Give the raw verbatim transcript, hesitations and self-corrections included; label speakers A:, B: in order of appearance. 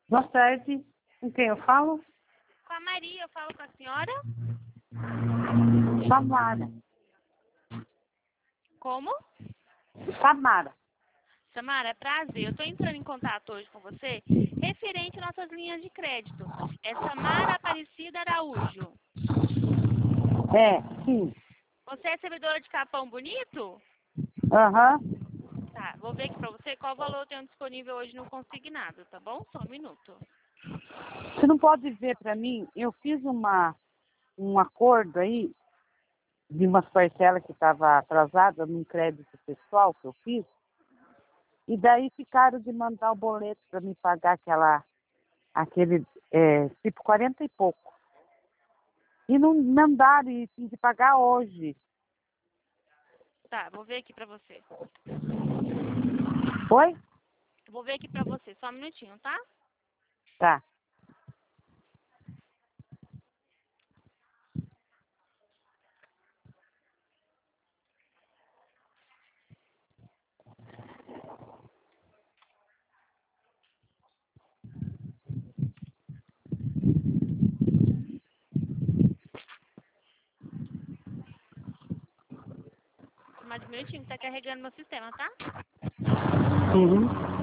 A: Boa tarde. Com quem eu falo?
B: Com a Maria, eu falo com a senhora?
A: Samara.
B: Como?
A: Samara.
B: Samara, prazer. Eu estou entrando em contato hoje com você referente às nossas linhas de crédito. É Samara Aparecida Araújo.
A: É, sim.
B: Você é servidora de Capão Bonito?
A: Aham.
B: Tá, vou ver aqui pra você qual valor eu tenho disponível hoje no consignado, tá bom? Só um minuto.
A: Você não pode ver para mim? Eu fiz uma, um acordo aí de umas parcelas que estava atrasada num crédito pessoal que eu fiz. E daí ficaram de mandar o boleto para me pagar aquela, aquele, é, tipo quarenta e pouco. E não mandaram e tinha que pagar hoje.
B: Tá, vou ver aqui pra você.
A: Oi?
B: Vou ver aqui pra você, só um minutinho, tá?
A: Tá.
B: Mais um minutinho que tá carregando meu sistema, tá?
A: Uhum.